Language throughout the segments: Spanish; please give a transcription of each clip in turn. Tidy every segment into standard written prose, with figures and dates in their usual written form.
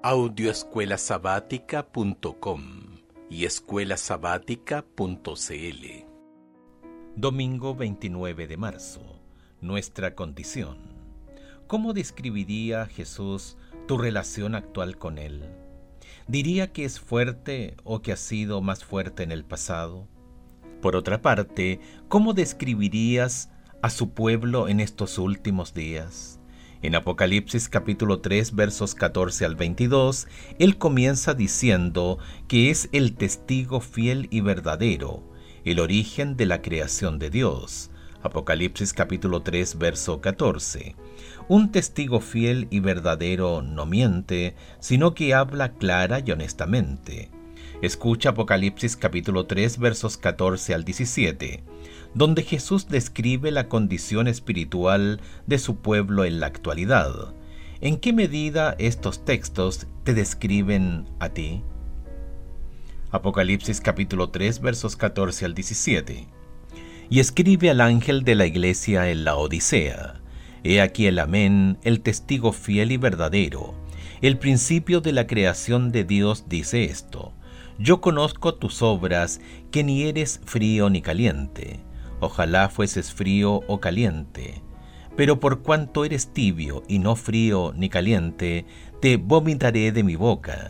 audioescuelasabática.com y escuelasabática.cl. Domingo 29 de marzo. Nuestra condición. ¿Cómo describiría Jesús tu relación actual con Él? ¿Diría que es fuerte o que ha sido más fuerte en el pasado? Por otra parte, ¿cómo describirías a su pueblo en estos últimos días? En Apocalipsis capítulo 3, versos 14 al 22, Él comienza diciendo que es el testigo fiel y verdadero, el origen de la creación de Dios. Apocalipsis capítulo 3, verso 14. Un testigo fiel y verdadero no miente, sino que habla clara y honestamente. Escucha Apocalipsis capítulo 3, versos 14 al 17, donde Jesús describe la condición espiritual de su pueblo en la actualidad. ¿En qué medida estos textos te describen a ti? Apocalipsis capítulo 3, versos 14 al 17. Y escribe al ángel de la iglesia en la Odisea: He aquí el Amén, el testigo fiel y verdadero. El principio de la creación de Dios dice esto: Yo conozco tus obras, que ni eres frío ni caliente. Ojalá fueses frío o caliente. Pero por cuanto eres tibio y no frío ni caliente, te vomitaré de mi boca.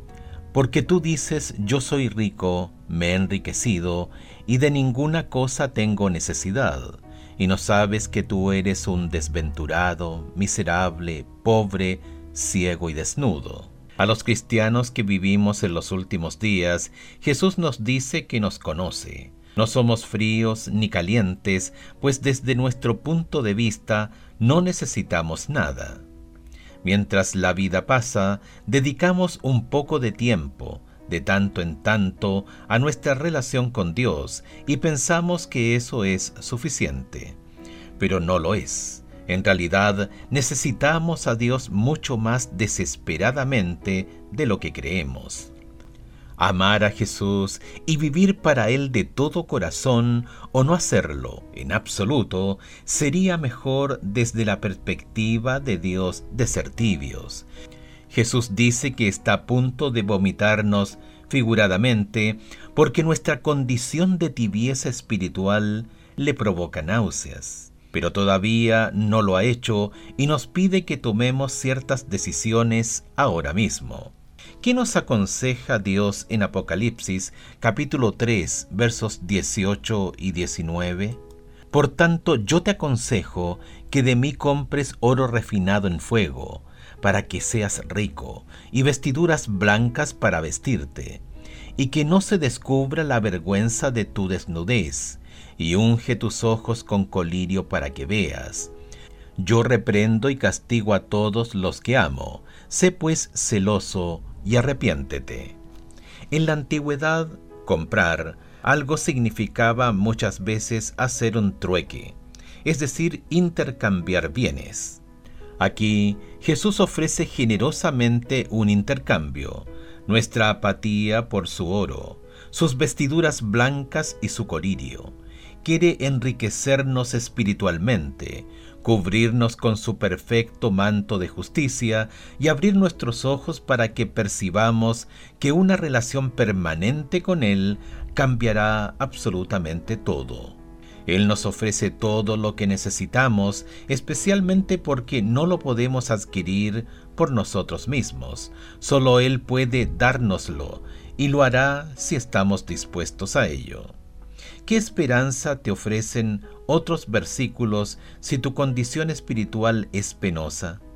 Porque tú dices: Yo soy rico, me he enriquecido, y de ninguna cosa tengo necesidad, y no sabes que tú eres un desventurado, miserable, pobre, ciego y desnudo. A los cristianos que vivimos en los últimos días, Jesús nos dice que nos conoce. No somos fríos ni calientes, pues desde nuestro punto de vista no necesitamos nada. Mientras la vida pasa, dedicamos un poco de tiempo, de tanto en tanto, a nuestra relación con Dios y pensamos que eso es suficiente. Pero no lo es. En realidad, necesitamos a Dios mucho más desesperadamente de lo que creemos. Amar a Jesús y vivir para Él de todo corazón o no hacerlo en absoluto sería mejor desde la perspectiva de Dios de ser tibios. Jesús dice que está a punto de vomitarnos figuradamente porque nuestra condición de tibieza espiritual le provoca náuseas. Pero todavía no lo ha hecho y nos pide que tomemos ciertas decisiones ahora mismo. ¿Qué nos aconseja Dios en Apocalipsis capítulo 3, versos 18 y 19? Por tanto, yo te aconsejo que de mí compres oro refinado en fuego, para que seas rico, y vestiduras blancas para vestirte, y que no se descubra la vergüenza de tu desnudez, y unge tus ojos con colirio para que veas. Yo reprendo y castigo a todos los que amo. Sé pues celoso y arrepiéntete. En la antigüedad, comprar algo significaba muchas veces hacer un trueque, es decir, intercambiar bienes. Aquí Jesús ofrece generosamente un intercambio: nuestra apatía por su oro, sus vestiduras blancas y su colirio. Quiere enriquecernos espiritualmente, cubrirnos con su perfecto manto de justicia y abrir nuestros ojos para que percibamos que una relación permanente con Él cambiará absolutamente todo. Él nos ofrece todo lo que necesitamos, especialmente porque no lo podemos adquirir por nosotros mismos. Solo Él puede dárnoslo, y lo hará si estamos dispuestos a ello. ¿Qué esperanza te ofrecen otros versículos si tu condición espiritual es penosa?